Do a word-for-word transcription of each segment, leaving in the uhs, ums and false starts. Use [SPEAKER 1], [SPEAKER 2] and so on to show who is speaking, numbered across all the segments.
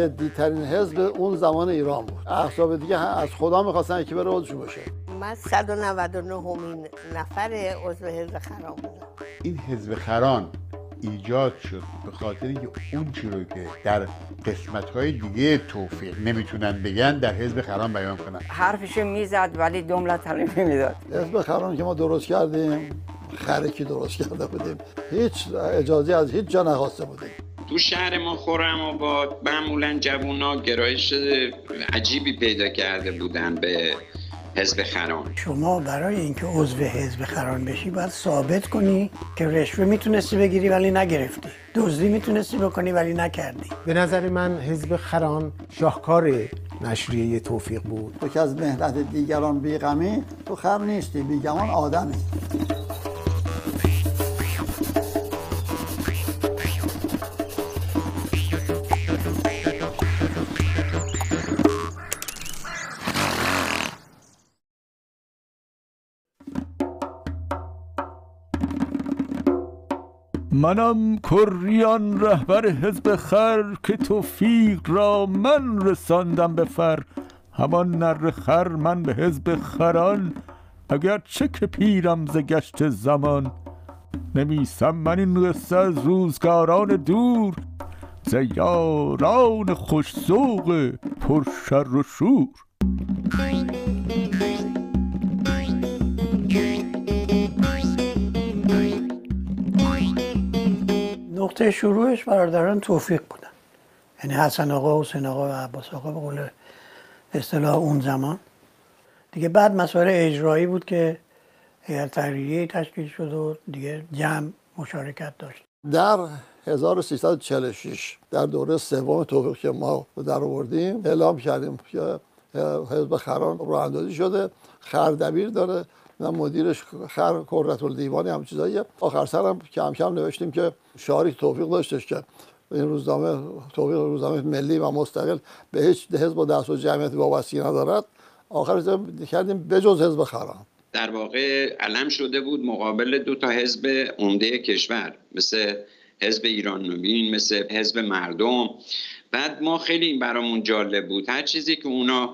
[SPEAKER 1] جدی‌ترین حزب اون زمان ایران بود. احزاب دیگه از خدا می‌خواستن یکی بره عضوشون باشه.
[SPEAKER 2] من صد و نود و نهمین نفر عضو حزب خران بودم.
[SPEAKER 3] این حزب خران ایجاد شد به خاطر اینکه اون چیزی رو که در قسمت‌های دیگه توفیق نمیتونن بگن در حزب خران بیان کنن.
[SPEAKER 4] حرفشو میزد ولی جملت رو نمیداد.
[SPEAKER 1] حزب خران که ما درست کردیم خرکی درست کرده بودیم، هیچ اجازه از هیچ جا نخواسته بودیم.
[SPEAKER 5] تو شهر ما خرم‌آباد معمولا جوونا گرایش عجیبی پیدا کرده بودن به حزب خران.
[SPEAKER 6] شما برای اینکه عضو حزب خران بشی باید ثابت کنی که رشوه میتونستی بگیری ولی نگرفتی، دزدی میتونستی بکنی ولی نکردی.
[SPEAKER 7] به نظر من حزب خران شاهکار نشریه توفیق بود.
[SPEAKER 1] تو که از مهنت دیگران بیغمی، تو خر نیستی، بیگمان آدمی.
[SPEAKER 8] منم کریان رهبر حزب خر که توفیق را من رساندم به فر. همان نر خر من به حزب خران، اگر چه که پیرم ز گشت زمان. نویسم من این قصه از روزگاران دور، ز یاران خوش ذوق پر شر و شور.
[SPEAKER 6] نقطه شروعش برادران توفیق بودن، یعنی حسن آقا، حسین آقا و عباس آقا به قول اصطلاح اون زمان دیگه. بعد مسائل اجرایی بود که هیئت تحریریه تشکیل شد و دیگه جمع مشارکت داشت.
[SPEAKER 1] در هزار و سیصد و چهل و شش در دوره سوم توفیق که ما در آوردیم اعلام کردیم که حزب خران راه اندازی شده، خردبیر داره و مدیرش خر قرةالدیوانی هم چیزاییه. آخر سر هم کم کم نوشتیم که شعاری توفیق داشتش که این روزنامه توفیق روزنامه ملی و مستقل به هیچ حزب و دست و جمعیتی وابستگی ندارد. آخر کردیم بجز حزب خران.
[SPEAKER 5] در واقع علم شده بود مقابل دو تا حزب عمده کشور، مثل حزب ایران نوین، مثل حزب مردم. بعد ما خیلی این برامون جالب بود، هر چیزی که اونا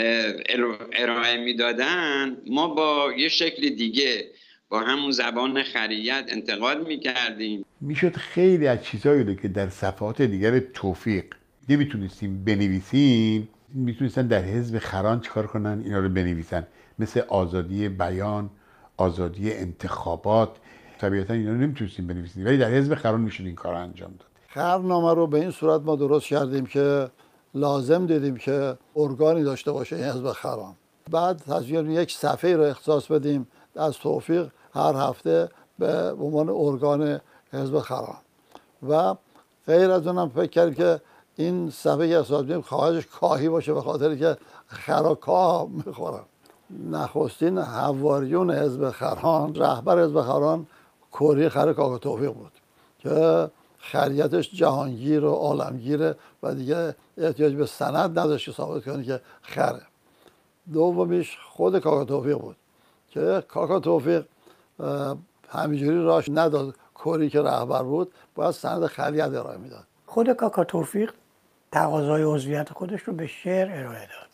[SPEAKER 5] ارائه میدادن ما با یه شکل دیگه با همون زبان خریت انتقاد میکردیم.
[SPEAKER 3] میشد خیلی از چیزایی رو که در صفحات دیگر توفیق نمیتونستیم بنویسیم، میتونستن در حزب خران چیکار کنن اینا رو بنویسن، مثل آزادی بیان، آزادی انتخابات. طبیعتا اینا رو نمیتونستیم بنویسیم ولی در حزب خران میشد این کار انجام داد.
[SPEAKER 1] خبرنامه رو به این صورت ما درست کردیم که لازم دیدیم که ارگانی داشته باشه این حزب خران. بعد تصمیم یک صفحه رو اختصاص بدیم از توفیق هر هفته به عنوان ارگان حزب خران و غیر از اونم فکر کردیم که این صفحه که اختصاص بدیم خواهش کاهی باشه به خاطر که خرا کاه میخورن. نخستین حواریون حزب خران، رهبر حزب خران کری خر کاکا توفیق بود که خریتش جهانگیر و عالمگیره و دیگه احتیاج به سند نداشت که ثابت کنه که خره. دومیش خود کاکا توفیق بود که کاکا توفیق همینجوری راش نداد، کری که رهبر بود باید سند خریت ارائه میداد.
[SPEAKER 6] خود کاکا توفیق تقاضای عضویت خودش رو به شعر ارائه داد.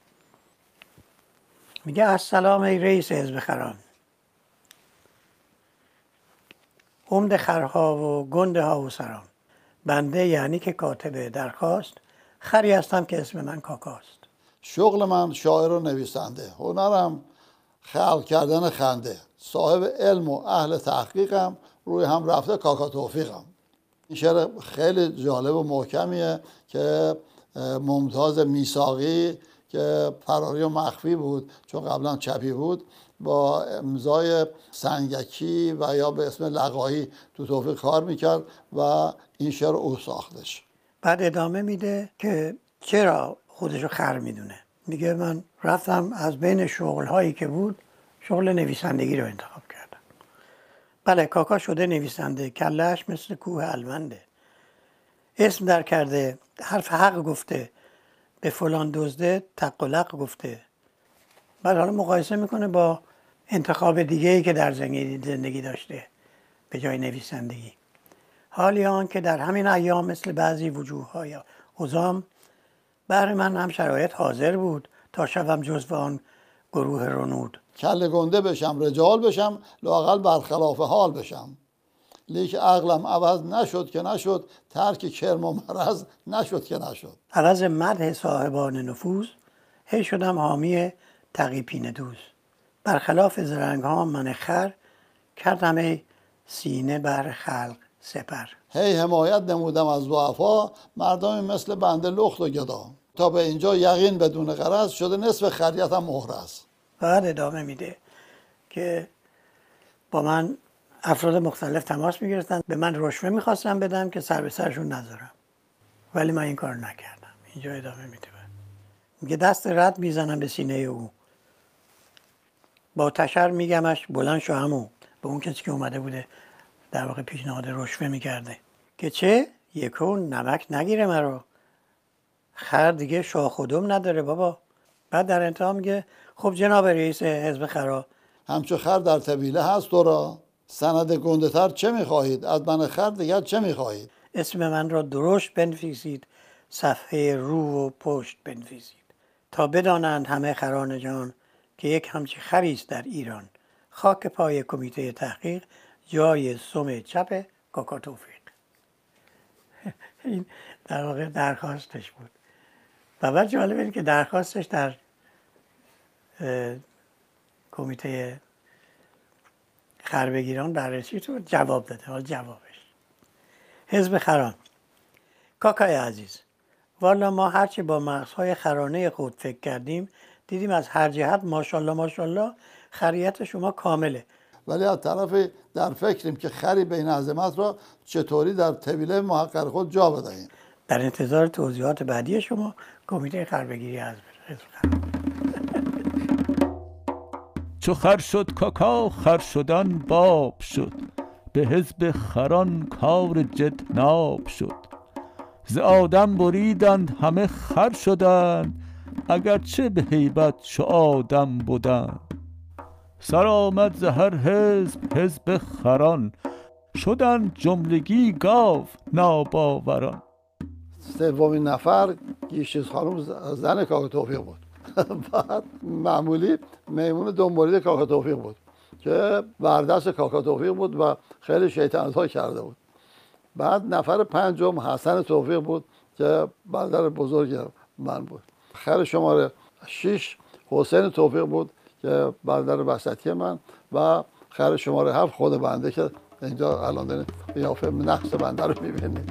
[SPEAKER 6] میگه السلام ای رئیس حزب خران، عمد خرها و گنده ها و سران. بنده یعنی که کاتب درخواست، خری هستم که اسم من کاکاست.
[SPEAKER 1] شغل من شاعر و نویسنده، هنرم خلق کردن خنده. صاحب علم و اهل تحقیقم، روی هم رفته کاکا توفیقم. این شعر خیلی جالب و محکمیه که ممتاز میثاقی که فراری و مخفی بود چون قبلا چپی بود، با امضای سنگکی و یا به اسم لقایی تو توفیق کار میکرد و این شعر او ساختش.
[SPEAKER 6] بعد ادامه میده که چرا خودشو خر میدونه. میگه من رفتم از بین شغلهایی که بود شغل نویسندگی رو انتخاب کردم. بله کاکا شده نویسنده، کلهش مثل کوه الونده، اسم در کرده، حرف حق گفته، به فلان دزده تق و لق گفته. بعد حالا مقایسه میکنه با انتخاب دیگه‌ای که در زندگی داشته به جای نویسندگی. حالی آن که در همین ایام مثل بعضی وجوه‌های اوزام بهر من هم شرایط حاضر بود تا شوم جزو آن گروه رنود.
[SPEAKER 1] کله گنده بشم رجال بشم لااقل برخلاف حال بشم. لیک عقلم عوض نشد که نشد، ترک کرم و مرض نشد که نشد.
[SPEAKER 6] عوض مدح صاحبان نفوذ هی شدم حامی تقی پینه دوز. برخلاف زرنگ ها من خر کردم ای سینه بر خلق سپر.
[SPEAKER 1] هی حمایت نمودم از ضعفا، مردمی مثل بنده لخت و گدا. تا به اینجا یقین بدون غرض، شده نصف خریتم مهرز.
[SPEAKER 6] بعد ادامه میده که با من افراد مختلف تماس میگرفتن، به من رشوه میخواستن بدم که سر به سرشون نذارم، ولی من این کار نکردم. اینجا ادامه میده میگه دست رد میزنم به سینه او، با تشر میگمش بلند شو همو، به اون کسی که اومده بوده در واقع پیشنهاد رشوه میکرده که چه یکو نمک نگیره مرا، خر دیگه شاه خودم نداره بابا. بعد در انتها میگه خب جناب رئیس حزب خرا،
[SPEAKER 1] همچو خر در طویله هست تو را، سند گنده تر چه میخواهید؟ از من خر دیگر چه میخواهید؟
[SPEAKER 6] اسم من را درشت بنویسید، صفحه رو و پشت بنویسید، تا بدانند همه خران جان که یک همچی خریست در ایران. خاک پای کمیته تحقیق، جای سم چپ کاکا توفیق. این در واقع درخواستش بود. و بعد جالب اینه که درخواستش در کمیته خربگیران بررسی تو جواب داده. حال جوابش حزب خران: کاکای عزیز، والا ما هرچی با مغزهای خرانه خود فکر کردیم دیدیم از هر جهت ماشاءالله ماشاءالله خریت شما کامله،
[SPEAKER 1] ولی از طرفی در فکریم که خری بین عظمت را چطوری در طویله محقر خود جا بدهیم.
[SPEAKER 6] در انتظار توضیحات بعدی شما. کمیته خربگیری حزب خران.
[SPEAKER 8] چو خر شد کاکا خر شدن باب شد، به حزب خران کار جد ناب شد. ز آدم بریدند همه خر شدند، اگرچه به هیبت چو آدم بودند. سر آمد ز هر حزب حزب خران، شدند جملگی گاو ناباوران.
[SPEAKER 1] سومین نفر گیشیز خانم زن کاکا توفیق بود. بعد معمولی میمون دنبالید کاکا توفیق بود که بردست کاکا توفیق بود و خیلی شیطنت‌ها کرده بود. بعد نفر پنجم حسن توفیق بود که برادر بزرگ من بود. خر شماره شش حسین توفیق بود که برادر وسطی من، و خر شماره هفت خود بنده که اینجا الان دارید قیافه نقص بنده رو میبینید.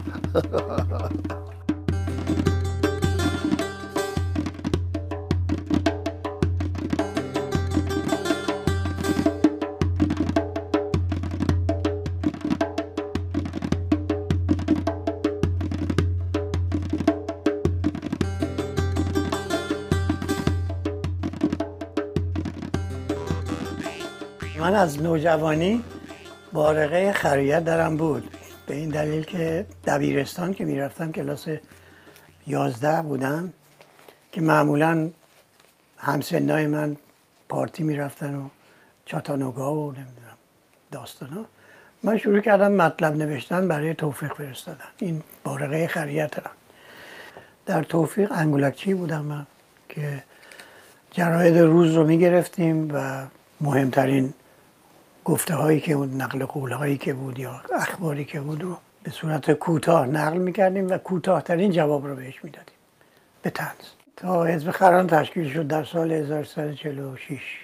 [SPEAKER 6] من از نوجوانی بارقه خریت درم بود، به این دلیل که دبیرستان که میرفتم کلاس یازده بودم که معمولا همسنای من پارتی میرفتن و چاتانوگا و نمیدونم داستانا. من شروع کردم مطلب نوشتن برای توفیق فرستادن. این بارقه خریت هم در توفیق انگولکچی بودم من که جراید روز رو میگرفتیم و مهمترین گفته هایی که بود، نقل قول هایی که بود یا اخباری که بود رو به صورت کوتاه نقل میکردیم و کوتاهترین جواب رو بهش میدادیم به طنز. تا حزب خران تشکیل شد در سال هزار و سیصد و چهل و شش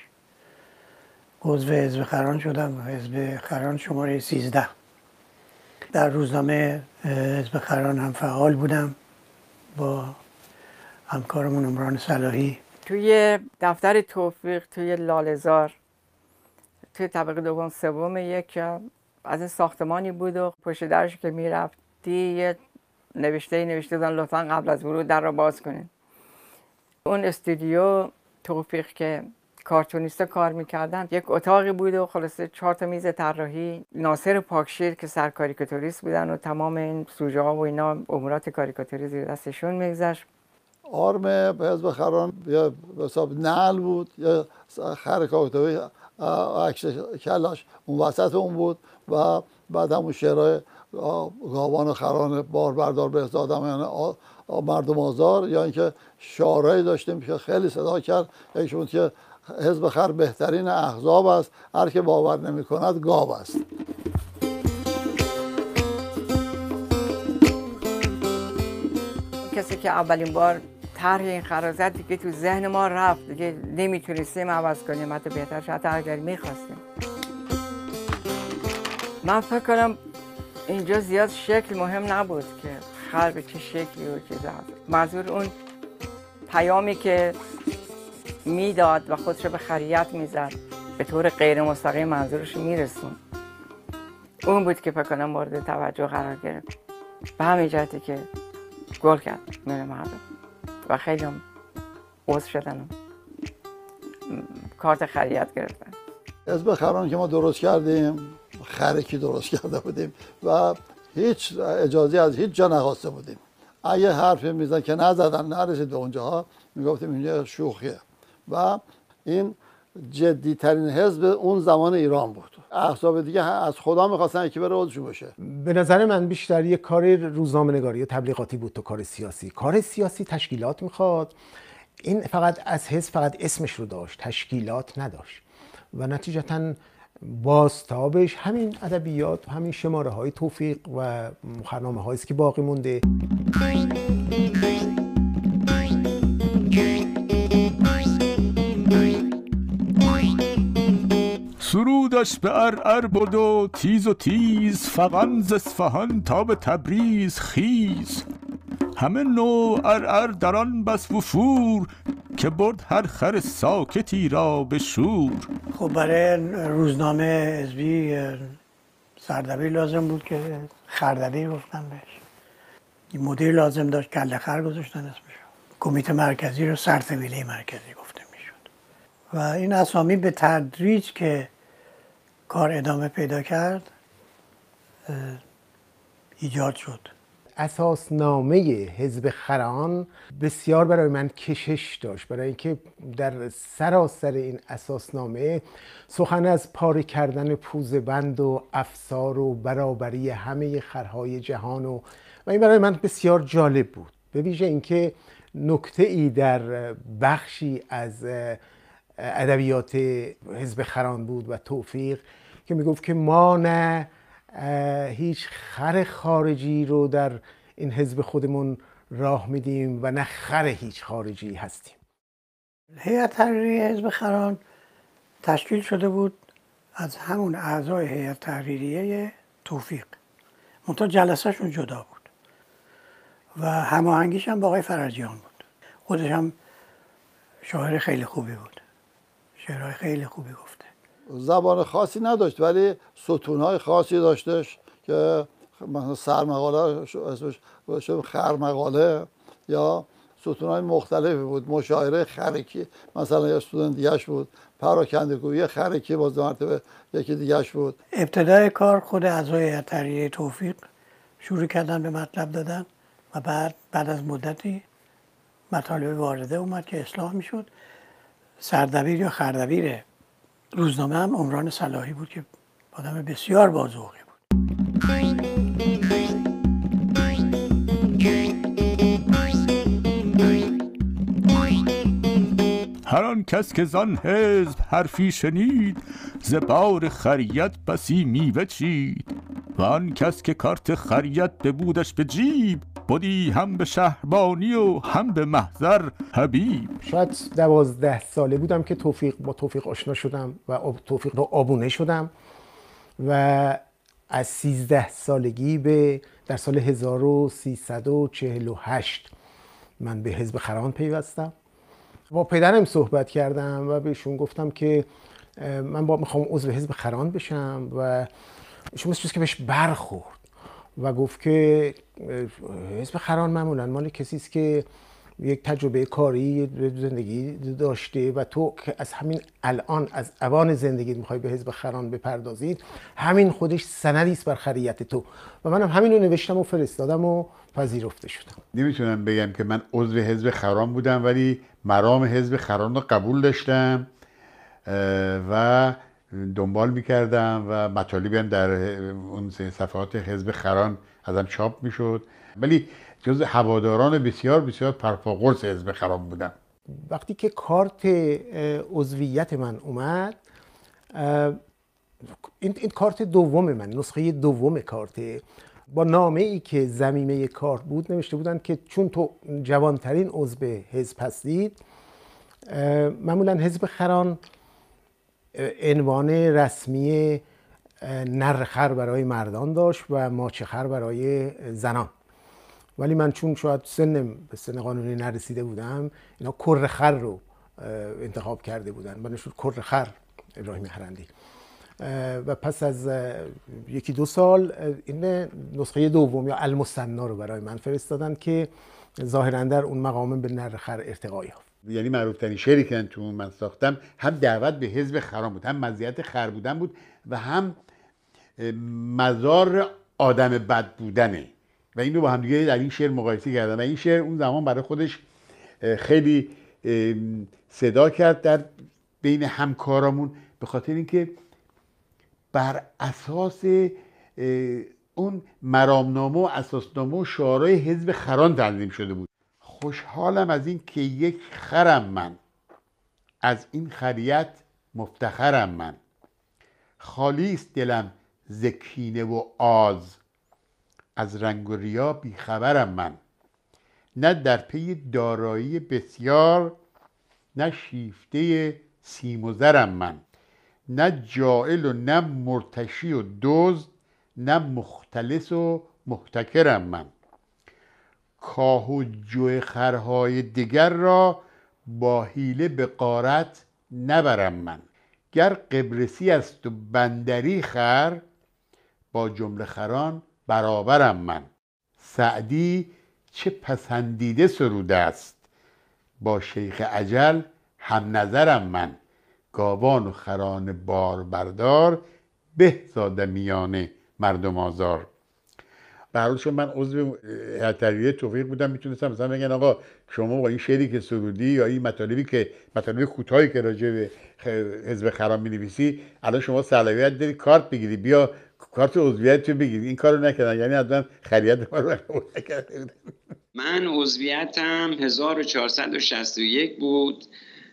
[SPEAKER 6] عضو حزب خران شدم. حزب خران شماره سیزده. در روزنامه حزب خران هم فعال بودم با همکارمون عمران صلاحی.
[SPEAKER 4] توی دفتر توفیق توی لاله‌زار توی طبقه دوم سوم یک از این ساختمانی بود و پشت درش که میرفتی یه نوشته نوشته بودن لطفا قبل از ورود در را باز کنین. اون استودیو توفیق که کارتونیستا کار میکردن یک اتاقی بود و خلاصه چهار تا میز طراحی، ناصر پاکشیر که سر کاریکاتوریست بودن و تمام این سوژه ها و اینا امورات کاریکاتوری زیر دستشون میگذشت.
[SPEAKER 1] آرم حزب خران یا به حساب نعل بود یا خر کاکاتوی عکس کلاش اون وسط اون بود و بعد همون شعرهای گاوان و خران بار بردار به ازدادم، یعنی مردم آزار، یا اینکه شعارهایی داشتیم که خیلی صدا کرد، یکیش بود که حزب خر بهترین احزاب است، هر که باور نمی کند گاو است.
[SPEAKER 4] کسی که اولین بار طرح این خر زد دیگه تو ذهن ما رفت، دیگه نمیتونستیم عوض کنیم، حتی بهتر شد اگر میخواستیم. من فکر کنم اینجا زیاد شکل مهم نبود که خر به چه شکلی و چیزا هست. منظور اون پیامی که میداد و خودش به خریت میزد به طور غیر مستقیم منظورش میرسون، اون بود که فکر کنم مورد توجه قرار گرفت. به همین جهتی که گل کرد میره مردم و خیلی هم عضو شدن، کارت خریت گرفتن.
[SPEAKER 1] حزب خران که ما درست کردیم خرکی درست کرده بودیم و هیچ اجازه از هیچ جا نخواسته بودیم. اگه حرفی میزن که نزدن نرسید به اونجاها، میگفتیم اینجا شوخیه. و این جدی ترین حزب اون زمان ایران بود. احزاب دیگه از خدا میخواستن یکی بره عضوشون بشه.
[SPEAKER 7] به نظر من بیشتر یه کار روزنامه‌نگاری یا تبلیغاتی بود تا کار سیاسی. کار سیاسی تشکیلات میخواد. این فقط از حزب فقط اسمش رو داشت، تشکیلات نداشت و نتیجتاً بازتابش همین ادبیات و همین شماره های توفیق و مخرنامه هایی است که باقی مونده.
[SPEAKER 8] سرودش به ارعر بود و تیز و تیز، فغان ز اصفهان تا به تبریز خیز. همه نوع ارعر در آن بس وفور، که برد هر خر ساکتی را به شور.
[SPEAKER 6] خب برای روزنامه حزبی سردبیر لازم بود که خردبیر گفتن بهش. این مدیر لازم داشت، کله خر گذاشتن اسمش. کمیته مرکزی رو سرسویله مرکزی گفته میشد. و این اسامی به تدریج که کار ادامه پیدا کرد ایجاد شد.
[SPEAKER 7] اساسنامه حزب خران بسیار برای من کشش داشت، برای اینکه در سراسر این اساسنامه سخن از پاره کردن پوزه بند و افسار و برابری همه خرهای جهان و و این برای من بسیار جالب بود. به ویژه اینکه نکته ای در بخشی از ادبیات حزب خران بود و توفیق که میگفت که ما نه هیچ خر خارجی رو در این حزب خودمون راه میدیم و نه خر هیچ خارجی هستیم.
[SPEAKER 6] هیئت تحریریه حزب خران تشکیل شده بود از همون اعضای هیئت تحریریه توفیق، منتها جلسه‌شون جدا بود و هماهنگیش هم با آقای فرجیان بود. خودش هم شاعر خیلی خوبی بود، شعرهای خیلی خوبی گفته.
[SPEAKER 1] زبان خاصی نداشت ولی ستونهای خاصی داشتش که مثلا سرمقاله اسمش باشه خرمقاله یا ستونهای مختلفی بود. مشاعره خرکی مثلا یا ستون دیگه‌اش بود، پراکنده‌گویی خرکی باز دو مرتبه یکی دیگه‌اش بود.
[SPEAKER 6] ابتدای کار خود اعضای هیئت تحریریه توفیق شروع کردن به مطلب دادن و بعد بعد از مدتی مطالب وارده اومد که اصلاح میشد. سردبیر یا خردبیر روزنامه هم عمران صلاحی بود که آدم بسیار باذوقی بود.
[SPEAKER 8] هر آن کس که زان حزب حرفی شنید، ز بار خریت بسی میوه چید. و آن کس که کارت خریت ببودش به جیب، بودی هم به شهربانی و هم به محضر حبیب.
[SPEAKER 7] شاید دوازده ساله بودم که توفیق با توفیق آشنا شدم و توفیق رو آبونه شدم و از سیزده سالگی به در سال هزار و سیصد و چهل و هشت من به حزب خران پیوستم. با پدرم صحبت کردم و بهشون گفتم که من با میخوام عضو حزب خران بشم و ایشون مثل که بهش برخورد و گفت که حزب خران معمولا مال کسی است که یک تجربه کاری زندگی داشته و تو که از همین الان از اوان زندگیت میخوای به حزب خران بپردازید، همین خودش سندی است بر خریت تو. و منم همین رو نوشتم و فرستادم و پذیرفته شدم.
[SPEAKER 3] نمیتونم بگم که من عضو حزب خران بودم ولی مرام حزب خران رو قبول داشتم و دنبال میکردم و مطالبی هم در اون صفحات حزب خران ازم چاپ میشد. ولی جز هواداران بسیار بسیار پرفاقرص حزب خرام بودم.
[SPEAKER 7] وقتی که کارت عضویت من اومد، این, این کارت دوم من، نسخه دوم کارت، با نامه ای که ضمیمه کارت بود نوشته بودن که چون تو جوانترین عضو حزب هستید، معمولا حزب خران عنوان رسمی نر خر برای مردان داشت و ماچه خر برای زنان، ولی من چون شاید سنم به سن قانونی نرسیده بودم، اینا کر خر رو انتخاب کرده بودن، من شد کر خر ابراهیم هرندی. و پس از یکی دو سال این نسخه دوم یا المثنا رو برای من فرستادن که ظاهراً در اون مقام به نر خر ارتقا یافت.
[SPEAKER 3] یعنی معروف ترین شعری که تو من ساختم هم دعوت به حزب خرام بود، هم مزیت خر بودن بود و هم مزار آدم بد بودنه و اینو با هم دیگه در این شعر مقایسه کردم و این شعر اون زمان برای خودش خیلی صدا کرد در بین همکارامون، به خاطر اینکه بر اساس اون مرامنامه و اساسنامه و شعارهای حزب خران تنظیم شده بود. خوشحالم از این که یک خرم من، از این خریت مفتخرم من، خالی است دلم ز کینه و آز، از رنگ و ریا بیخبرم من، نه در پی دارایی بسیار، نه شیفته سیم و زرم من، نه جائل و نه مرتشی و دزد، نه مختلس و محتکرم من، کاه و جو خرهای دیگر را با حیله به غارت نبرم من، گر قبرسی است و بندری خر، با جمله خران برابرم من، سعدی چه پسندیده سروده است، با شیخ اجل هم نظرم من، گاوان و خران بار بردار، به زاده میانه مردم آزار. به هر حال چون من عضو هیئت تحریریه توفیق بودم، میتونستم مثلا بگن آقا شما با این شعری که سرودی یا این مطالبی که مطالب کوتاهی که راجع به حزب خرام می‌نویسی، الان شما صلاحیت داری کارت بگیری، بیا کارت عضویت رو بگیری. این کارو نکردن، یعنی اصلا خریت ما رو نکردن.
[SPEAKER 5] من عضویتم هزار و چهارصد و شصت و یک بود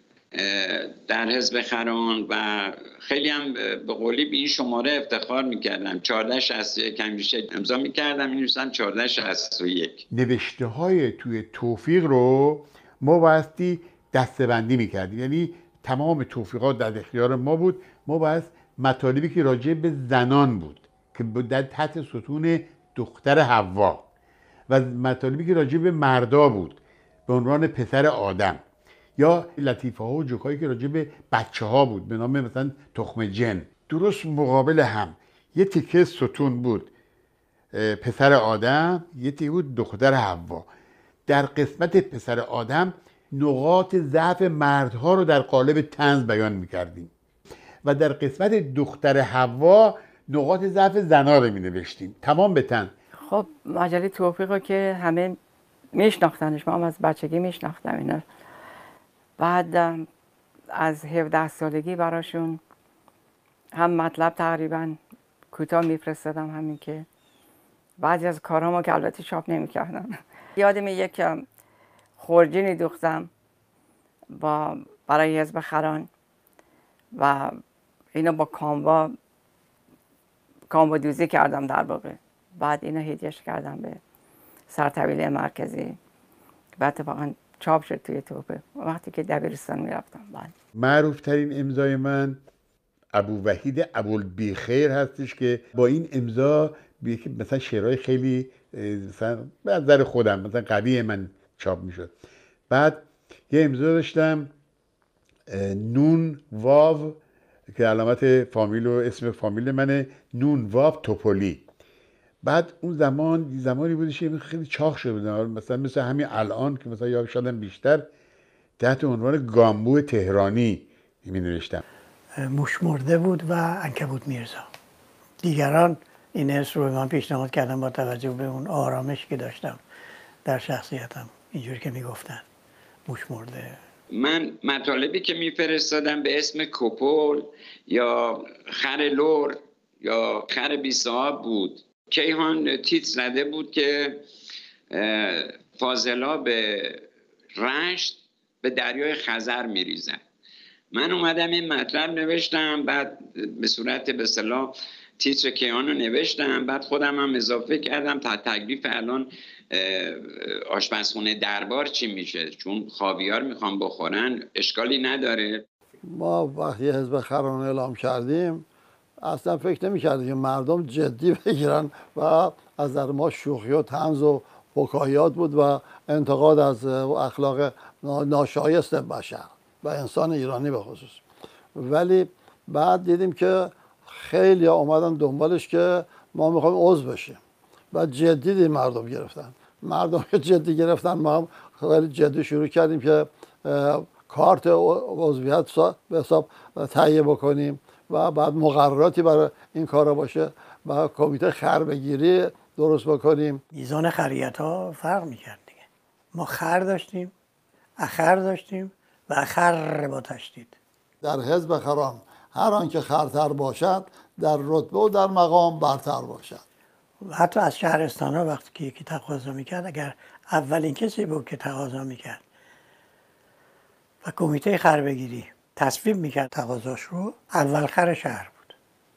[SPEAKER 5] در حزب خران و خیلی هم به قولی به این شماره افتخار میکردم. چهارده شصت و یک همیشه امضا میکردم، این روزم چهارده شصت و یک.
[SPEAKER 3] نوشته های توی توفیق رو ما بایستی دسته بندی میکردیم، یعنی تمام توفیقات در اختیار ما بود. ما باید مطالبی که راجع به زنان بود که در تحت ستون دختر حوا و مطالبی که راجع به مردا بود به عنوان پسر آدم، یا لطیفه ها و جوکایی که راجع به بچه ها بود به نام مثلا تخم جن، درست مقابل هم یه تیکه ستون بود پسر آدم، یه تیکه بود دختر حوا. در قسمت پسر آدم نقاط ضعف مردها رو در قالب طنز بیان میکردیم و در قسمت دختر حوا نقاط ضعف زنا رو می نوشتیم تمام به تن.
[SPEAKER 4] خب مجله توفیق رو که همه میشناختنش، ما هم از بچگی میشناختم اینا. بعد از هفده سالگی براشون هم مطلب تقریبا کوتاه میفرستادم، همین که بعضی از کارامو که البته چاپ نمیکردم. یادم یک خورجینی دوختم با برای حزب خران و اینو با کاموا کاموا دوزی کردم در واقع. بعد اینو هدیهش کردم به سرطویله مرکزی و اتفاقا چاپ شد توی توفیق وقتی که دبیرستان میرفتم. بعد
[SPEAKER 3] معروف ترین امضای من ابو وحید ابوالبیخیر هستش که با این امضا مثلا شعرهای خیلی مثلا به نظر خودم مثلا قوی من چاپ میشد. بعد یه امضا داشتم نون واو که علامت فامیل و اسم فامیل منه، نون واو توپولی. بعد اون زمان زمانی بودش که خیلی چاق شده بودم، مثلا مثل همین الان که مثلا یا شاید بیشتر تحت عنوان گامبو تهرانی می نوشتم.
[SPEAKER 6] موش مرده بود و عنکبوت میرزا. دیگران این اسم رو به من پیشنهاد کردن با توجه به اون آرامش که داشتم در شخصیتم، اینجوری که میگفتن موش مرده.
[SPEAKER 5] من مطالبی که میفرستادم به اسم کپل یا خر لور یا خر بی صاحب بود. کیهان تیتر زده بود که فاضلا به رشت به دریای خزر میریزن. من اومدم این مطلب نوشتم، بعد به صورت به اصطلاح تیتر کیان رو نوشتم، بعد خودم هم اضافه کردم تا تکلیف الان آشپزخونه دربار چی میشه، چون خاویار میخوام بخورن اشکالی نداره.
[SPEAKER 1] ما وقتی حزب خران اعلام کردیم اصلا فکر نمی کردیم که مردم جدی بگیرن و از نظر ما شوخی و طنز و فکاهیات بود و انتقاد از اخلاق ناشایست بشر و انسان ایرانی به خصوص. ولی بعد دیدیم که خیلی اومدن دنبالش که ما میخوایم عضو بشیم و جدی دید مردم گرفتن. مردم که جدی گرفتن ما هم خیلی جدی شروع کردیم که کارت عضویت به حساب تهیه بکنیم و بعد مقرراتی برای این کارا باشه و کمیته خربگیری درست بکنیم.
[SPEAKER 6] میزان خریت ها فرق میکرد دیگه. ما خر داشتیم، اخر داشتیم و اخر با تشدید.
[SPEAKER 1] در حزب خران هر آن که خرتر باشد در رتبه و در مقام برتر باشد.
[SPEAKER 6] حتی از شهرستان ها وقتی که یکی تقاضا میکرد، اگر اولین کسی بود که تقاضا میکرد و کمیته خربگیری تصویب میکرد تقاضاش رو، اول خر شهر بود.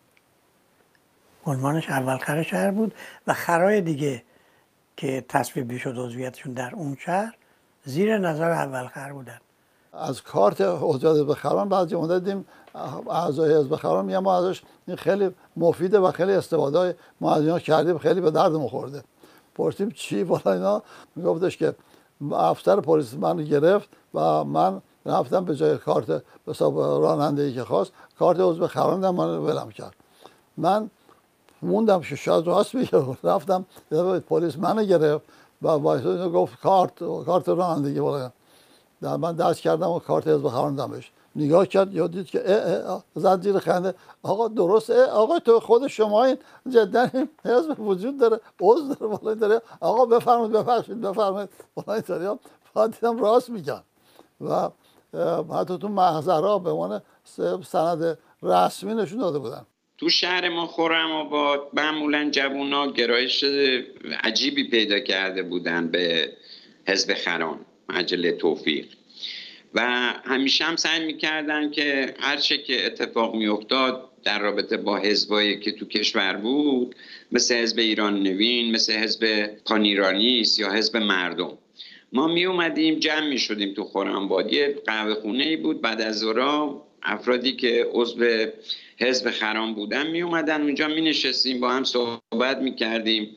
[SPEAKER 6] عنوانش اول خر شهر بود و خرای دیگه که تصویب شد عضویتشون در اون شهر زیر نظر اول خر بودن.
[SPEAKER 1] از کارت عضویت حزب خران بعضی اون دیدیم اعضای حزب خران میگن ما ازش این خیلی مفیده و خیلی استفاده ما از اینا کردیم، خیلی به دردمون خورده. پرسیدیم چی بالا اینا؟ میگفتش که افسر پلیس من گرفت و من رفتم به جای کارت به حساب رانندگی که خواست کارت عضو خران دادم، من ولم کرد. من موندم که شاید راست میگه، رفتم پلیس منو گرفت و وایساد گفت کارت کارت رانندگی بالا. در من دست کردم و کارت حزب خران دادم بهش. نگاه کرد یا دید که اه اه زد زیر خنده. آقا درسته آقا تو خود شما این جدا این حزب وجود داره، عضو داره، بالا داره، آقا بفرمایید ببخشید بفرمایید بالا اینطوریام. بعد دیدم راست میگن و حتی تو محضرها به عنوان سند رسمی نشون داده بودن.
[SPEAKER 5] تو شهر ما خرم‌آباد معمولا جوونا گرایش عجیبی پیدا کرده بودن به حزب خران، مجله توفیق، و همیشه هم سعی میکردن که هر چه که اتفاق میافتاد در رابطه با حزبایی که تو کشور بود، مثل حزب ایران نوین، مثل حزب پانیرانیست یا حزب مردم، ما می اومدیم جمع می شدیم تو خرم‌آباد. یه قهوه خونه ای بود، بعد از ظهرها افرادی که عضو حزب خران بودن می اومدن اونجا، می نشستیم با هم صحبت می کردیم،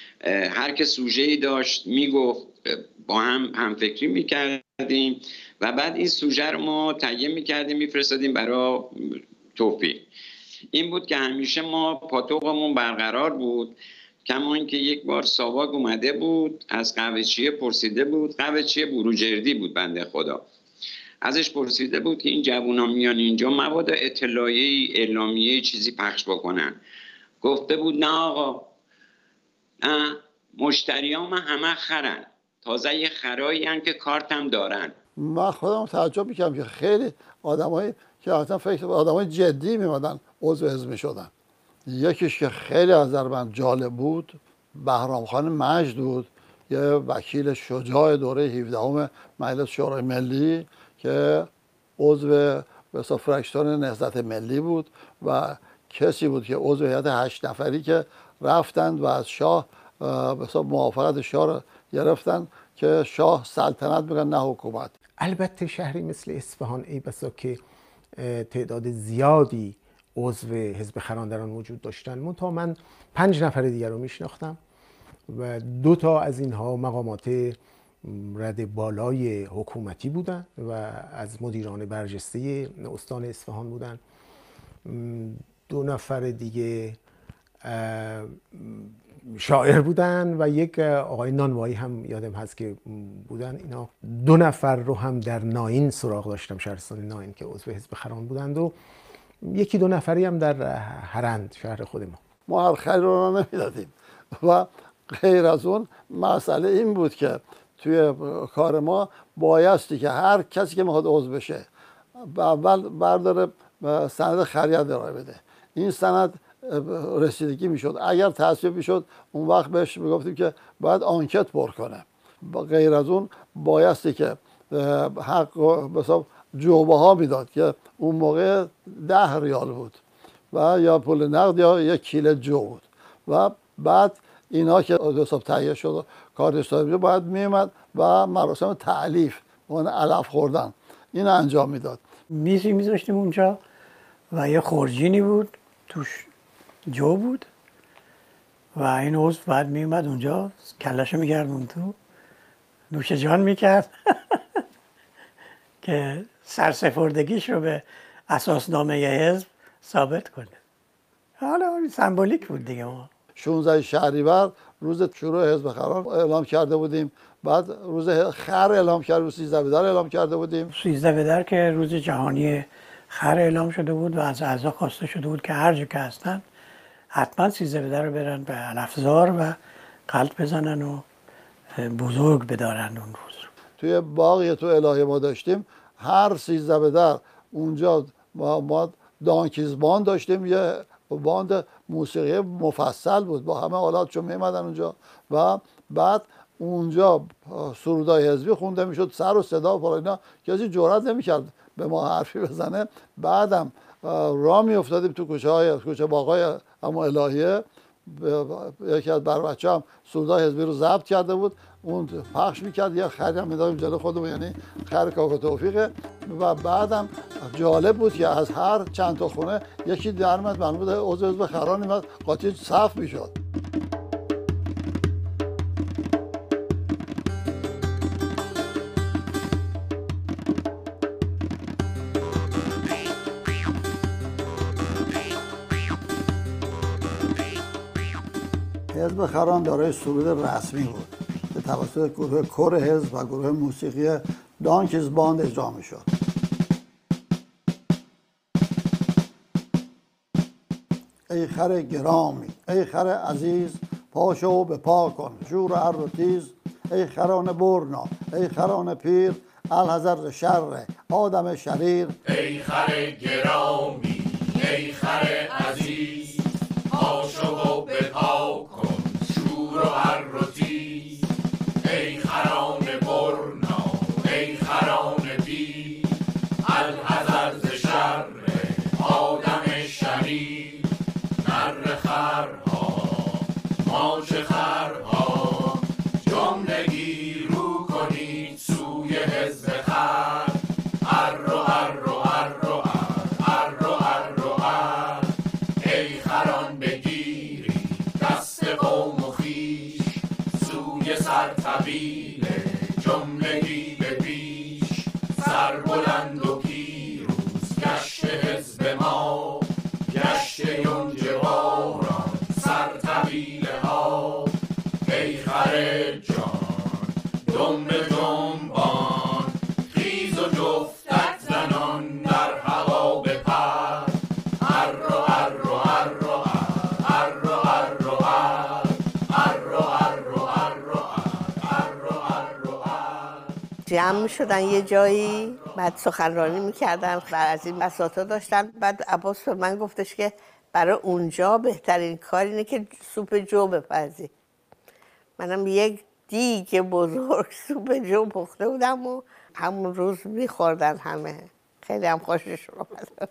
[SPEAKER 5] هر که سوژه ای داشت می گفت، با هم همفکری می کردیم و بعد این سوژه رو ما تهیه می کردیم می فرستادیم برای توفیق. این بود که همیشه ما پاتوقمون برقرار بود. کما اینکه یک بار ساواک اومده بود از قهوه‌چیه پرسیده بود، قهوه‌چی بروجردی بود بنده خدا، ازش پرسیده بود که این جوونا میان اینجا مبادا اطلاعیه‌ای اعلامیه‌ای چیزی پخش بکنن. گفته بود نه آقا، نه، مشتریام همه خرن، تازه یه خرایی هن که کارتم دارن.
[SPEAKER 1] من خودم تعجب میکردم که خیلی آدمایی که اصلا فکر آدمای جدی میمدن عضو حزب میشدن. یکیش که خیلی از نظر من جالب بود بهرام خان مجد بود، یه وکیل شجاع دوره هفدهم مجلس شورای ملی که عضو به فرکشن نهضت ملی بود و کسی بود که عضو هیئت هشت نفری که رفتند و از شاه به موافقت شاه رو گرفتن که شاه سلطنت بگن نه حکومت.
[SPEAKER 7] البته شهری مثل اصفهان ای بسا که تعداد زیادی عضو حزب خران در آن وجود داشتن، منتها من پنج نفر دیگر رو میشناختم و دو تا از اینها مقامات رده بالای حکومتی بودن و از مدیران برجسته استان اصفهان بودن. دو نفر دیگه شاعر بودن و یک آقای نانوایی هم یادم هست که بودن. اینا دو نفر رو هم در ناین سراغ داشتم، شهرستان ناین، که عضو حزب خران بودند و یکی دو نفری هم در هرند شهر خود ما.
[SPEAKER 1] ما هر خیلی رو نمیدادیم و غیر از اون مسئله این بود که توی کار ما بایستی که هر کسی که میخواد عضو بشه اول برداره سند خرید ارائه بده. این سند رسیدگی میشد. اگر تصویب میشد اون وقت بهش میگفتیم که باید آنکت پر کنه. غیر از اون بایستی که حق مثلا جوبه ها میداد که اون موقع ده ریال بود و یا پول نقد یا یک کیلو جو بود و بعد اینا که حساب تهیه شد کارت صاحب باید میومد و مراسم تعلیف اون علف خوردن این انجام میداد.
[SPEAKER 6] میزی میذاشتیم اونجا و یه خورجینی بود توش جو بود و این عضو بعد میومد اونجا کلاشو میگردون تو نوش جان میکرد که سرسپردگیش رو به اساسنامه حزب ثابت کنه. حالا سمبولیک بود دیگه. ما
[SPEAKER 1] شانزده شهریور روز شروع حزب خران اعلام کرده بودیم، بعد روز خر اعلام کرده بودیم، سیزده بدر اعلام کرده بودیم.
[SPEAKER 6] سیزده بدر که روز جهانی خر اعلام شده بود و از اعضا خواسته شده بود که هر جا که هستن حتما سیزده بدر رو برن به علفزار و قلب بزنن و بزرگ بدارن اون روز.
[SPEAKER 1] توی باغی تو الهی ما داشتیم، هر سیزده بدر اونجا ما, ما دانکیز باند داشتیم، یه باند موسیقی مفصل بود با همه آلات چون میمدن اونجا و بعد اونجا سرودای حزبی خونده میشد، سر و صدا و اینا کسی جرئت نمیکرد به ما حرفی بزنه. بعدم راه میافتادیم تو کوچه های کوچه باغای اما الهیه، یکی از بر بچه هم سرودای حزبی رو ضبط کرده بود، اون پخش میکرد، یه خری هم میدادیم جلو خودمون، یعنی خر کاکا توفیقه. و بعدم جالب بود که از هر چند تا خونه یکی در اومد، معلوم بود عضو حزب خران اومد، قاطی صف میشد. حزب خران دارای سرود رسمی بود که توسط گروه کور حزب و گروه موسیقی دانکیز باند اجرا میشد. ای خر گرامی، ای خر عزیز، پاشو به پا کن شور هر و تیز. ای خران برنا، ای خران پیر، الحذر شر آدم شریر.
[SPEAKER 9] ای خر گرامی، ای خر عزیز، پاشو و به پا کن شور و هر و تیز. ای خران برنا، ای خران پیر، الحذر ز شر آدم شریر. نر خرها، ماش خرها، جملگی رو کنید سوی حزب خر. ار و ار و ار و ار، ار و ار و ار. ای خران بگیری دست قوم و خویش، سوی سرطویل جملگی به پیش. سر بلند و پیروز گشت حزب ما، گشت یونجه باران سرطویله ها. ای خر جان دم به دنبان، خیز و جفتک زنان در هوا بپر. ار و ار و ار و ار، ار و ار و ار، ار و ار و ار و ار، ار و ار و ار.
[SPEAKER 2] جمع شدن یه جایی، بعد سخنرانی میکردن و از این بساطا داشتن. بعد عباس به من گفتش که برای اونجا بهترین کار اینه که سوپ جو بپزی. منم یک دیگ بزرگ سوپ جو پخته بودم و همون روز میخوردن همه. خیلی هم خوشش اومد.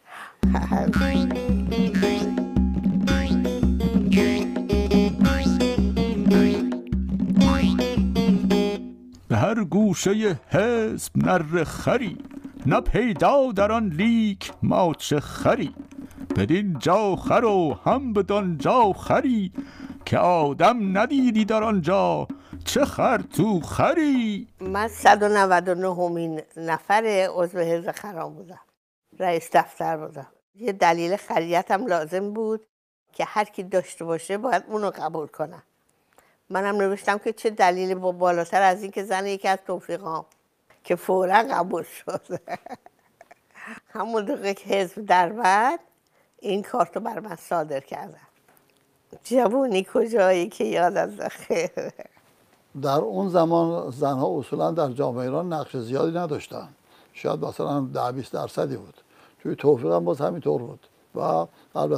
[SPEAKER 8] به هر گوشه حزب نر خری، نه پیدا در آن لیک ماچ خری. بدین جا خر و هم بدان جا خری، که آدم ندیدی در آنجا چه خر تو خری.
[SPEAKER 2] من صد و نود و نهمین نفر عضو حزب خران بودم، رئیس دفتر بودم. یه دلیل خریتم لازم بود که هر کی داشته باشه باید اونو قبول کنم. منم نوشتم که چه دلیلی با بالاتر از این که زن یکی از توفیقام، که فوراً قبول شد. همون دقیقه که حزب در بعد این کارتو بر من صادر کردن. جوونی کجایی که یاد از خیر.
[SPEAKER 1] در اون زمان زنها اصولا در جامعه ایران نقش زیادی نداشتن، شاید مثلا ده بیست درصدی بود. توی توفیق هم باز همینطور بود و البته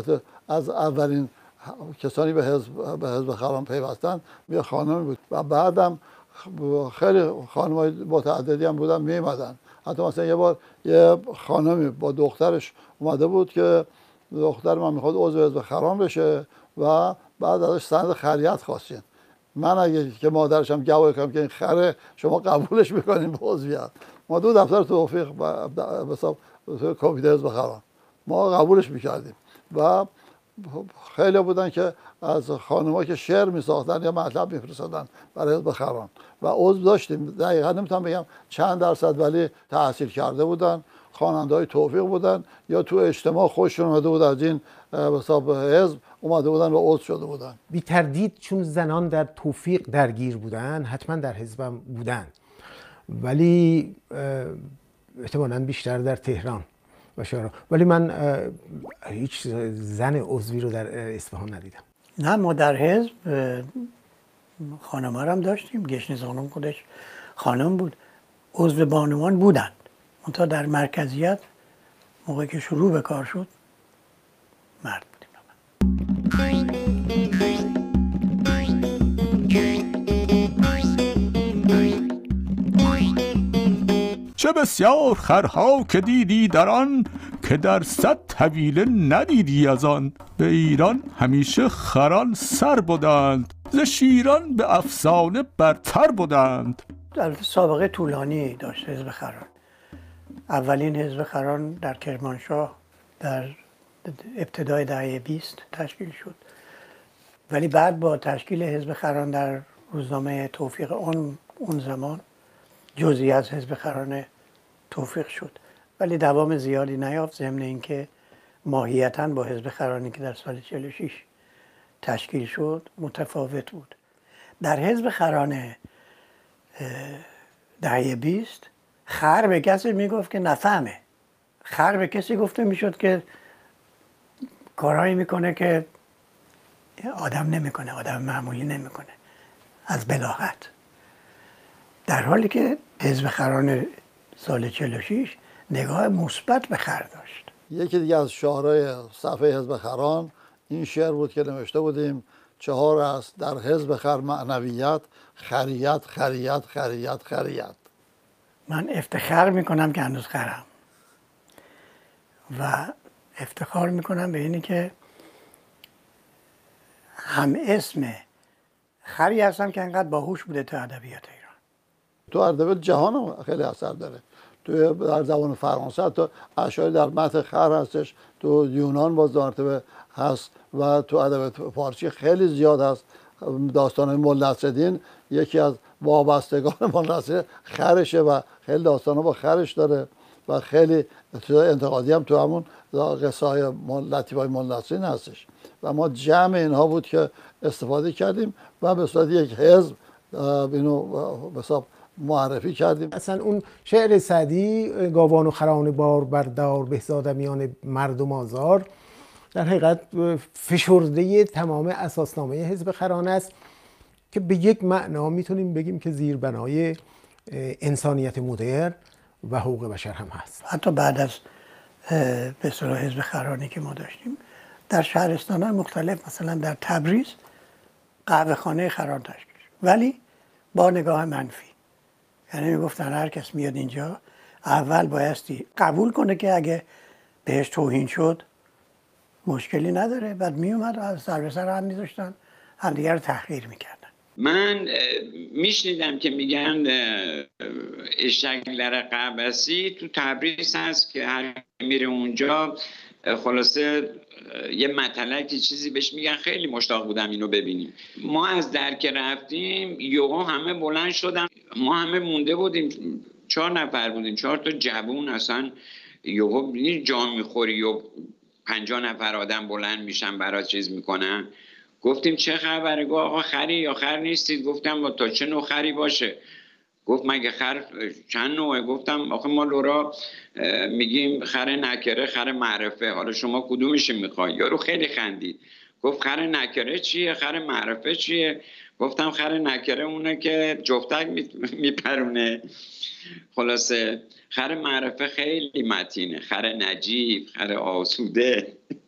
[SPEAKER 1] از اولین کسانی به حزب به حزب خران پیوستن یه خانمی بود و بعدم خیلی خانم‌های متعددی هم بودن می‌اومدن. حتی مثلا یه بار یه خانمی با دخترش اومده بود که دختر من میخواد عضو حزب خران بشه و بعد ازش سند خریت خواستین. من اگه که مادرشم گواهی کنم که این خره شما قبولش میکنین به عضویت. ما دو دفتر توفیق به حساب کمیته حزب خران ما قبولش میکردیم و خیلی بودن که از خانم‌ها که شعر میساختن یا مطلب میفرستادن برای حزب خران و عضو داشتیم. دقیقا نمیتونم بگم چند درصد ولی تحصیل کرده بودن، خواننده‌های توفیق بودن یا تو اجتماع خوششون اومده بود از این به حساب حزب اومده بودن و عضو شده بودن.
[SPEAKER 7] بی تردید چون زنان در توفیق درگیر بودن حتما در حزبم بودن، ولی احتمالاً بیشتر در تهران و شهرها. ولی من هیچ زن عضوی رو در اصفهان ندیدم.
[SPEAKER 6] نه ما در حزب خانم‌ها هم داشتیم. گشنیز خانم خودش خانم بود، عضو بانوان بودن، منتها در مرکزیت موقعی که شروع به کار شد مرد بودیم.
[SPEAKER 8] چه بسیار خرها که دیدی در آن، که در صد طویله ندیدی از آن. به ایران همیشه خران سر بودند، ز شیران به افسانه برتر بودند.
[SPEAKER 6] در سابقه طولانی داشت حزب خران. اولین حزب خران در کرمانشاه در ابتدای دهه بیست تشکیل شد، ولی بعد با تشکیل حزب خران در روزنامه توفیق اون اون زمان جزئی از حزب خران توفیق شد، ولی دوام زیادی نیافت، ضمن اینکه ماهیتاً با حزب خرانی که در سال چهل و شش تشکیل شد متفاوت بود. در حزب خران دهه بیست خر به کسی میگفت که نفهمه. خر به کسی گفته میشد که کارهایی میکنه که آدم نمیکنه، آدم معمولی نمیکنه، از بلاغت. در حالی که حزب خران سال چهل و شش نگاه مثبت به خر داشت.
[SPEAKER 1] یکی دیگه از شعرهای صفحه حزب خران این شعر بود که نوشته بودیم: چهار است در حزب خر معنویت، خریت خریت خریت خریت.
[SPEAKER 6] من افتخار میکنم که هنوز خرم و افتخار میکنم به اینی که هم اسم خری هستم که انقدر باهوش بوده تو ادبیات ایران.
[SPEAKER 1] تو ادبیات جهان هم خیلی اثر داره. تو در زبان فرانسه تو اشعاری در متن خر هستش، تو یونان باز مرتبه هست و تو ادبیات فارسی خیلی زیاد هست. داستان مولا نصرالدین یکی از وابستگان مولا نصرالدین خرشه و خیلی داستانا با خرش داره و خیلی انتقادی هم تو همون قصه های لطیفای مولا نصرالدین هستش و ما جمع اینها بود که استفاده کردیم و به صورت یک حزب اینو به حساب معرفی کردیم.
[SPEAKER 7] اصلا اون شعر سعدی گاوان و خران بار بردار بهزاد میان مردم آزار در حقیقت فشرده تمام اساسنامه حزب خران است که به یک معنا میتونیم بگیم که زیربنای انسانیت مدرن و حقوق بشر هم هست.
[SPEAKER 6] حتی بعد از به اصطلاح حزب خرانی که ما داشتیم در شهرستان‌های مختلف، مثلا در تبریز قهوه خانه خران تشکیل شد، ولی با نگاه منفی. یعنی میگفتن هر کس میاد اینجا اول بایستی قبول کنه که اگه بهش توهین شد مشکلی نداره، بعد میومد و از سر به سر هم میذاشتن، همدیگر رو تحقیر میکردن.
[SPEAKER 5] من میشنیدم که میگن اشکلر قبسی تو تبریز هست که هر میره اونجا خلاصه یه مطلقی چیزی بهش میگن. خیلی مشتاق بودم اینو ببینیم. ما از درک رفتیم یوها همه بلند شدن، ما همه مونده بودیم، چهار نفر بودیم، چهار تا جوون. اصلا یوها جا میخوری و پنجاه نفر آدم بلند میشن برای چیز میکنن. گفتیم چه خبره؟ گفت آقا خری یا خر نیستید؟ گفتم تا چه نوع خری باشه؟ گفت مگه خر چند نوعه؟ گفتم آخه ما لورا میگیم خر نکره، خر معرفه، حالا شما کدومش میخوای؟ یارو خیلی خندید، گفت خر نکره چیه؟ خر معرفه چیه؟ گفتم خر نکره اونه که جفتک میپرونه. خلاصه خر معرفه خیلی متینه، خر نجیب، خر آسوده.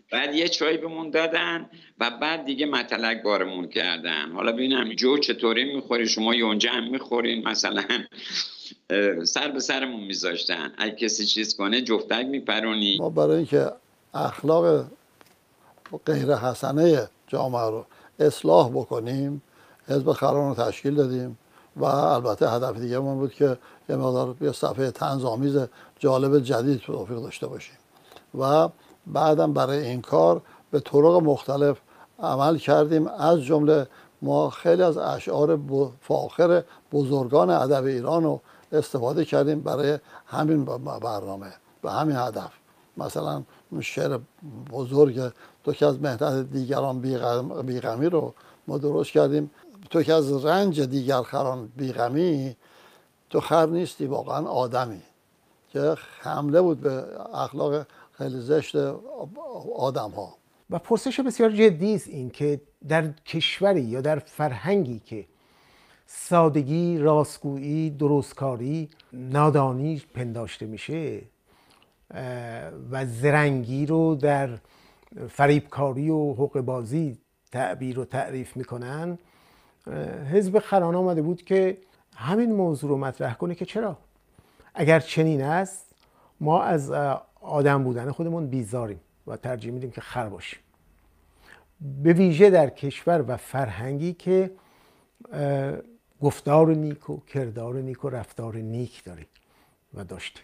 [SPEAKER 5] بعد یه چای بهمون دادن و بعد دیگه مطلق بارمون کردن. حالا ببینم جو چطوری میخوری، شما یونجه هم میخورین مثلا، سر به سرمون میذاشتن. اگه کسی چیز کنه جفتک میپرونی.
[SPEAKER 1] ما برای اینکه اخلاق غیر حسنه جامعه رو اصلاح بکنیم حزب خران رو تشکیل دادیم و البته هدف دیگه من بود که یه مقدار یه صفحه طنزآمیز جالب جدید توفیق داشته باشیم و بعدم برای این کار به طرق مختلف عمل کردیم. از جمله ما خیلی از اشعار فاخر بزرگان ادب ایران رو استفاده کردیم برای همین برنامه و همین هدف. مثلا شعر بزرگ تو که از مهنت دیگران بیغمی رو ما درست کردیم. تو که از رنج دیگر خران بیغمی، تو خر نیستی واقعا آدمی، که حمله بود به اخلاق خیلی زشت آدم ها.
[SPEAKER 7] و پرسش بسیار جدی است این که در کشوری یا در فرهنگی که سادگی، راستگویی، درستکاری، نادانی پنداشته میشه و زرنگی رو در فریبکاری و حقه‌بازی تعبیر و تعریف میکنن، حزب خران آمده بود که همین موضوع رو مطرح کنه که چرا اگر چنین است ما از آدم بودن خودمون بیزاریم و ترجیح میدیم که خر باشیم، به ویژه در کشور و فرهنگی که گفتار نیک و کردار نیک و رفتار نیک داره و داشته.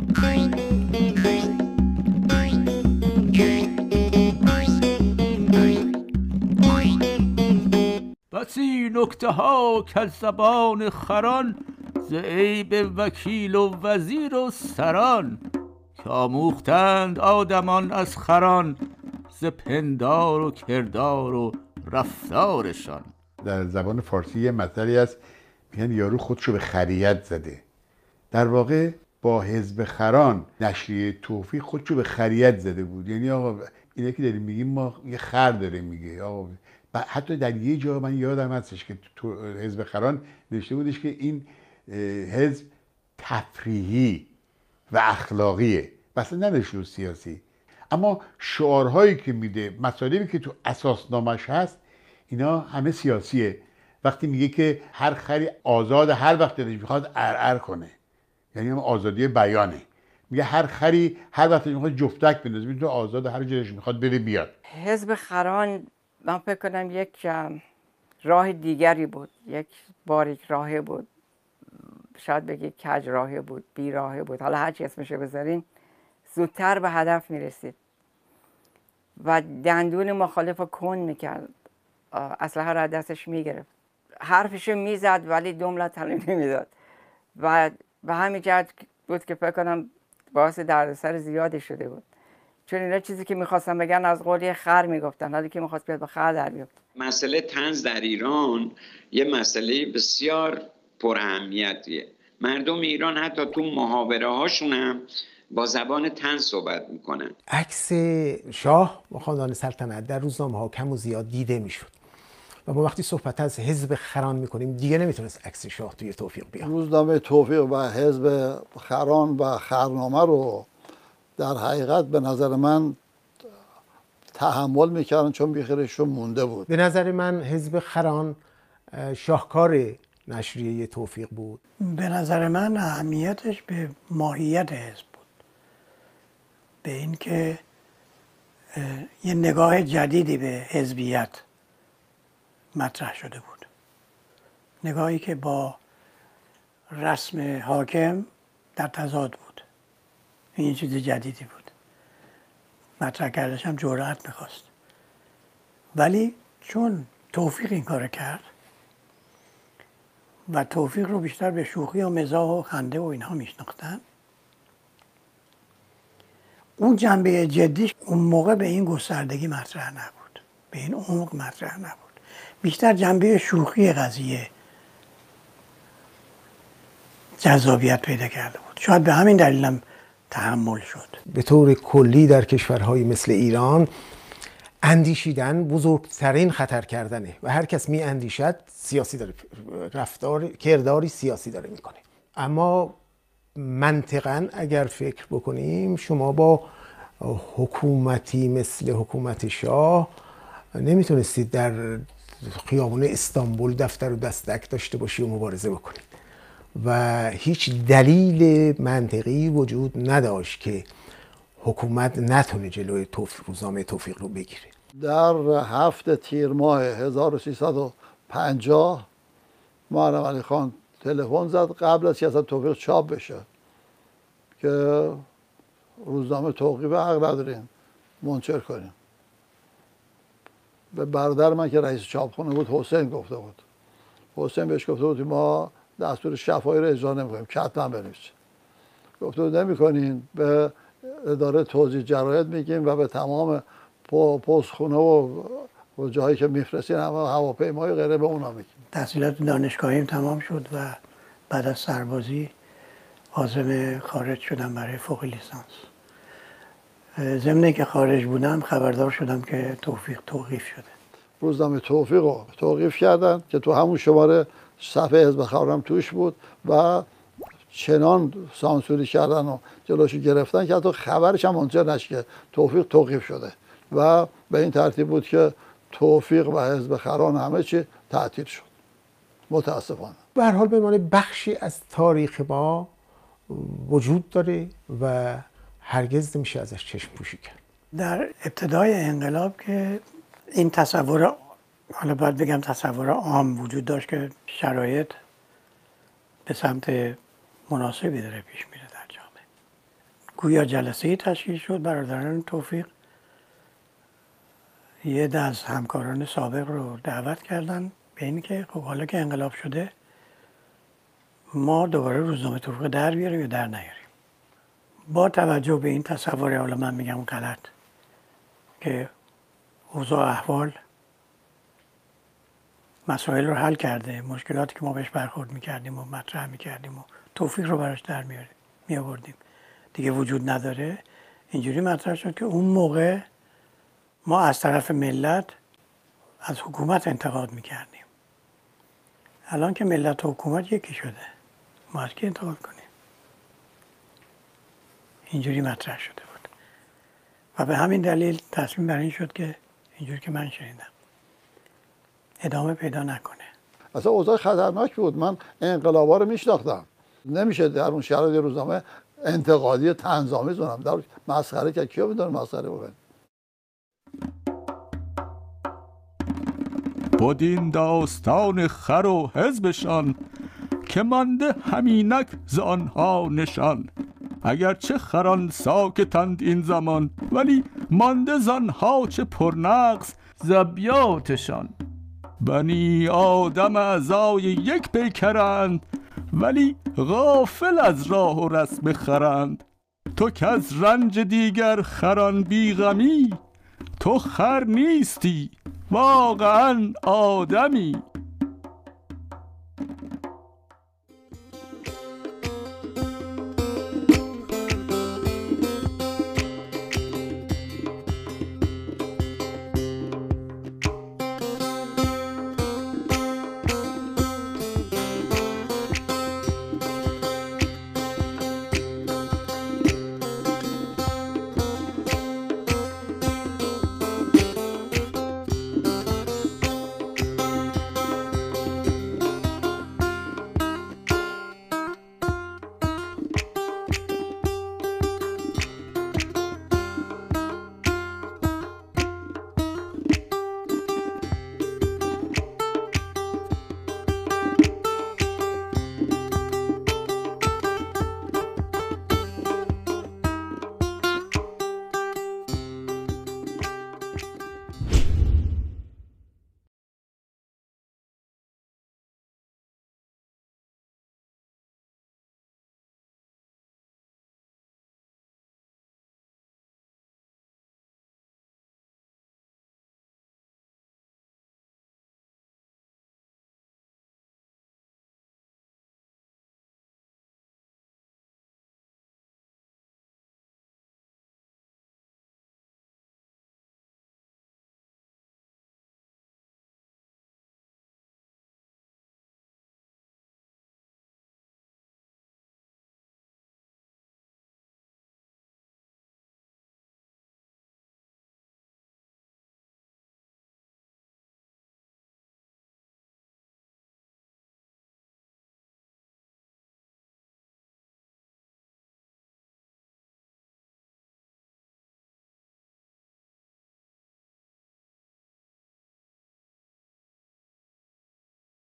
[SPEAKER 8] بسی نکته ها که از زبان خران ز عیب وکیل و وزیر و سران، که آموختند آدمان از خران ز پندار و کردار و رفتارشان.
[SPEAKER 3] در زبان فارسی یه مثلی هست میگن یارو خودشو به خریت زده. در واقع با حزب خران نشریه توفیق خودشو به خریت زده بود. یعنی آقا اینه که داریم میگیم ما یه خر داره میگه آقا. حتی در یه جا من یادم هستش که تو حزب خران نوشته بودش که این حزب تفریحی و اخلاقیه، مثلا نداشته سیاسی. اما شعارهایی که میده، مطالبی که تو اساسنامش هست، اینا همه سیاسیه. وقتی میگه که هر خری آزاد هر وقت دلش میخواد ارعر کنه، یعنی هم آزادی بیانه. میگه هر خری هر وقت میخواد جفتک بندازه، میتونه آزاد هر جلش میخواد بره بیاد.
[SPEAKER 4] حزب خران من فکر کنم یک راه دیگری بود، یک باریک راهه بود، شاید بگید کج راهه بود، بی راهه بود، حالا هر چی اسمشو بذارین، زودتر به هدف میرسید و دندون مخالف رو کند میکرد، اسلحه را دستش میگرفت، حرفشو میزد ولی دم تلو نمیداد و به همین جهت بود که فکر کنم باعث دردسر زیادی شده بود، چون اینا چیزی که میخواستن بگن از قول خر میگفتن، حالی که میخواست بیاد به خر در بیفت.
[SPEAKER 5] مسئله طنز در ایران یه مسئله بسیار پر اهمیتیه. مردم ایران حتی تو محاوره هاشون هم با زبان طنز صحبت میکنن.
[SPEAKER 7] عکس شاه و خاندان سلطنت در روزنامه ها کم و زیاد دیده میشد و ما وقتی صحبت از حزب خران میکنیم دیگه نمیتونست عکس شاه توی توفیق بیاد.
[SPEAKER 1] روزنامه توفیق و حزب خران و خرنامه رو در حقیقت به نظر من تحمل میکردن چون بیخیرشون مونده بود.
[SPEAKER 7] به نظر من حزب خران شاهکار نشریه توفیق بود.
[SPEAKER 6] به نظر من اهمیتش به ماهیت حزب بود، به اینکه یه نگاه جدیدی به حزبیت مطرح شده بود، نگاهی که با رسم حاکم در تضاد بود. این چیز جدیدی بود، مطرح کردش هم جرأت میخواست، ولی چون توفیق این کار کرد و توفیق رو بیشتر به شوخی و مزاح و خنده و اینها میشناختن، اون جنبه جدیش اون موقع به این گستردگی مطرح نبود، به این عمق مطرح نبود، بیشتر جنبه شوخی قضیه جذابیت پیدا کرده بود. شاید به همین دلیل هم تحمل شد.
[SPEAKER 7] به طور کلی در کشورهای مثل ایران اندیشیدن بزرگترین خطر کردنه و هر کس می اندیشد سیاسی داره، رفتار کرداری سیاسی داره میکنه. اما منطقاً اگر فکر بکنیم شما با حکومتی مثل حکومت شاه نمیتونستید در خیابان استانبول دفتر و دستک داشته باشی و مبارزه بکنید و هیچ دلیل منطقی وجود نداشت که حکومت نتونه جلوی توفیق روزنامه توفیق رو بگیره.
[SPEAKER 1] در هفت تیر ماه هزار و سیصد و پنجاه محرم علی خان تلفن زد قبل از که اصلا توفیق چاپ بشه که روزنامه توقیف حق نداریم منشر کنیم. به برادر من که رئیس چاپخونه بود حسین گفته بود. حسین بهش گفته بود ما دستور شفاهی رو اجرا نمی‌کنیم، کتبا بنویسید. گفته بود نمی‌کنین، به اداره توزیع جراید میگیم و به تمام پستخونه و و جایی که میفرستین همه هواپیمای غیره به اونا میگیم.
[SPEAKER 6] تحصیلات دانشگاهیم تمام شد و بعد از سربازی عازم خارج شدم برای فوق لیسانس. ضمن که خارج بودم خبردار شدم که توفیق توقیف شده.
[SPEAKER 1] روزنامه توفیق رو توقیف کردن که تو همون شماره صفحه حزب خبرم توش بود و چنان سانسوری کردن و جلوشو گرفتن که حتی خبرش هم منتشر نشه که توفیق توقیف شده و به این ترتیب بود که توفیق و حزب خران همه چی تعطیل شد. متاسفانه.
[SPEAKER 7] به هر حال به معنی بخشی از تاریخ ما وجود داره و هرگز نمیشه ازش چشم پوشی کرد.
[SPEAKER 6] در ابتدای انقلاب که این تصور، حالا باید بگم تصور عام وجود داشت که شرایط به سمت مناسبی داره پیش میره در جامعه. گویا جلسه‌ای تشکیل شد، برادران توفیق یه ده از همکاران سابق رو دعوت کردن به این که خب حالا که انقلاب شده ما دوباره روزنامه توفیق در بیاریم یا در نیاریم. با توجه به این تصور، حالا من میگم غلط، که اوضاع احوال مسائل رو حل کرده، مشکلاتی که ما بهش برخورد میکردیم و مطرح میکردیم و توفیق رو براش در میآوردیم دیگه وجود نداره، اینجوری مطرح شد که اون موقع ما از طرف ملت از حکومت انتقاد میکردیم. الان که ملت و حکومت یکی شده، ما از کی انتقاد کنیم؟ اینجوری مطرح شده بود و به همین دلیل تصمیم بر این شد که اینجوری که من شنیدم ادامه پیدا نکنه.
[SPEAKER 1] اصلا اوضاع خطرناک بود. من انقلابا رو میشناختم. نمیشه در اون شرایط روزنامه انتقادی طنزآمیز کنم. در مسخره که کیو میدونه مسخره بکنه.
[SPEAKER 8] بدین داستان خر و حزبشان که مانده همینک ز آنها نشان. اگرچه خران ساکتند این زمان ولی مانده زانها چه پرنقص ز ابیاتشان. بنی آدم اعضای یک پیکرند ولی غافل از راه و رسم خرند. تو که از رنج دیگر خران بیغمی تو خر نیستی واقعا آدمی.